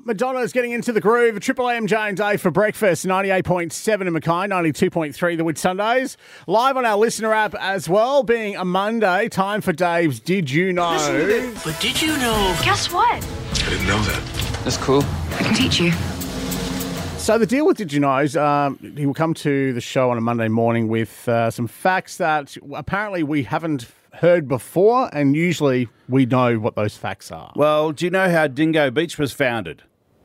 Madonna's getting into the groove. Triple M J and Dave for breakfast. 98.7 in Mackay, 92.3 the Whitsundays. Live on our listener app as well. Being a Monday, time for Dave's Did You Know? But did you know? Guess what? I didn't know that. That's cool. I can teach you. So the deal with Did You Know is he will come to the show on a Monday morning with some facts that apparently we haven't heard before, and usually we know what those facts are. Well, do you know how Dingo Beach was founded?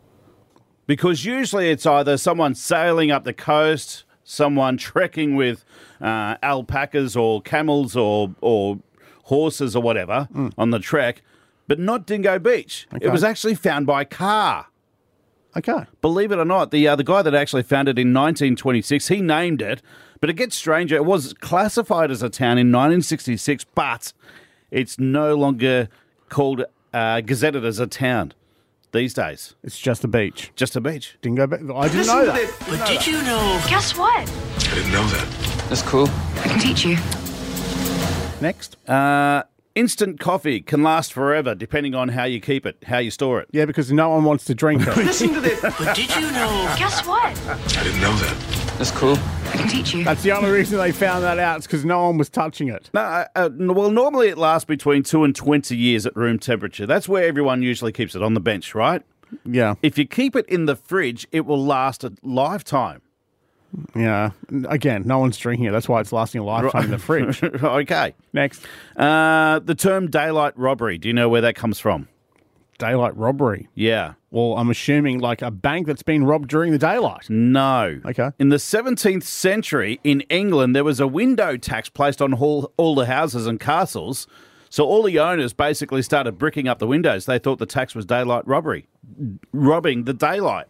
Because usually it's either someone sailing up the coast, someone trekking with alpacas or camels or horses or whatever on the trek, but not Dingo Beach. Okay. It was actually found by car. Okay. Believe it or not, the guy that actually found it in 1926, he named it, but it gets stranger. It was classified as a town in 1966, but it's no longer called gazetted as a town these days. It's just a beach. Just a beach. Dingo Beach. I didn't know that. But did you know? Guess what? I didn't know that. That's cool. I can teach you. Next. Instant coffee can last forever depending on how you keep it, how you store it. Yeah, because no one wants to drink it. Listen to this. But did you know? Guess what? I didn't know that. That's cool. I can teach you. That's the only reason they found that out. It's because no one was touching it. No, well, normally it lasts between 2 and 20 years at room temperature. That's where everyone usually keeps it, on the bench, right? Yeah. If you keep it in the fridge, it will last a lifetime. Yeah. Again, no one's drinking it. That's why it's lasting a lifetime in the fridge. Okay. Next. The term daylight robbery, do you know where that comes from? Daylight robbery. Yeah. Well, I'm assuming like a bank that's been robbed during the daylight. No. Okay. In the 17th century in England, there was a window tax placed on all the houses and castles. So all the owners basically started bricking up the windows. They thought the tax was daylight robbery, robbing the daylight.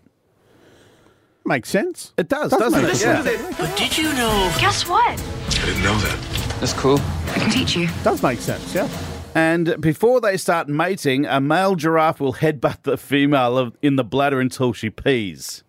Makes sense. It does, doesn't make it? sense. Yeah. But did you know? Guess what? I didn't know that. That's cool. I can teach you. Does make sense, yeah. And before they start mating, a male giraffe will headbutt the female in the bladder until she pees.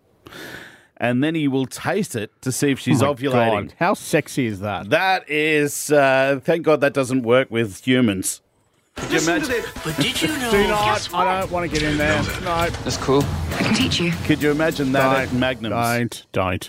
And then he will taste it to see if she's Oh my ovulating. God. How sexy is that? That is, thank God that doesn't work with humans. Could you Listen to imagine? this. But did you know? Do not. Guess what? I don't want to get in there. No. That's cool. I can teach you. Could you imagine that at Magnums? Don't.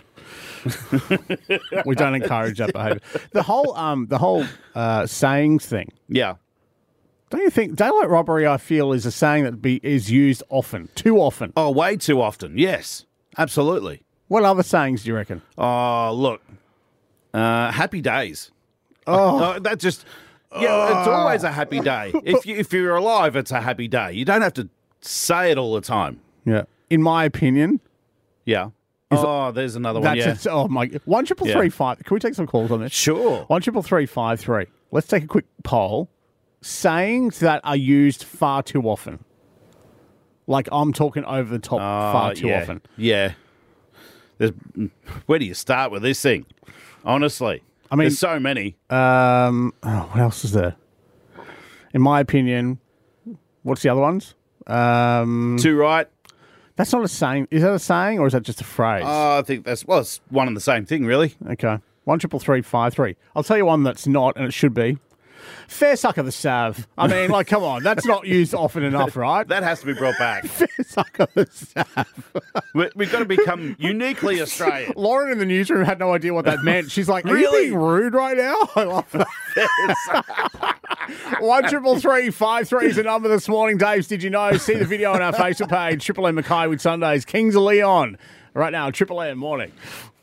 We don't encourage that behaviour. The whole sayings thing. Yeah. Don't you think daylight robbery? I feel is a saying that is used often, too often. Oh, way too often. Yes, absolutely. What other sayings do you reckon? Oh, look. Happy days. Oh, that just... Yeah, it's always a happy day. If you're alive, it's a happy day. You don't have to say it all the time. Yeah. In my opinion, Yeah. There's another one. that's Yeah. oh my! 1-333-5. Can we take some calls on this? Sure. 1-333-533. Let's take a quick poll. Sayings that are used far too often. Like I'm talking over the top far too yeah. often. Yeah. Where do you start with this thing? Honestly. I mean- there's so many. What else is there? In my opinion, what's the other ones? Too right. That's not a saying. Is that a saying or is that just a phrase? I think it's one and the same thing, really. Okay. 1-333-533. I'll tell you one that's not, and it should be. Fair sucker the sav. I mean, like, come on. That's not used often enough, right? That has to be brought back. Fair sucker the sav. We've got to become uniquely Australian. Lauren in the newsroom had no idea what that meant. She's like, are you Really? being rude right now? I love that. 1-333-533 is the number this morning. Dave's Did You Know? See the video on our Facebook page. Triple M Mackay with Sundays. Kings of Leon. Right now, Triple M morning.